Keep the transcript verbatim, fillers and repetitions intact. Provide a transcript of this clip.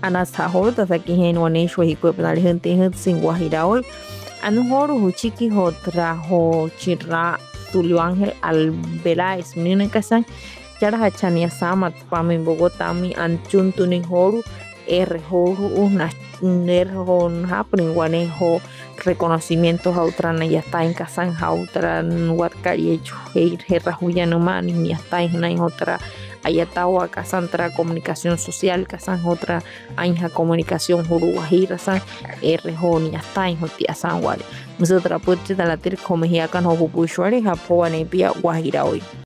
anasahoro tasakijeno anesho hikuepnali gente sin Guajiraol anujoro huchiki ho trajo chirra Tulio Ángel Albeláez minen kasan chara hachania sama pami Bogotá mi anchuntuni horu R horu una nerhon happening guanejo reconocimientos a otra ya está en Kazán a otra huarca y hecho herra huya no man ni está en otra ayatawa Kazán tra comunicación social Kazán otra anja comunicación juruajira san R hon ya está en hotia san wale nosotros puede la tir como ya kan ho bushwari ha po ne pia guajira hoy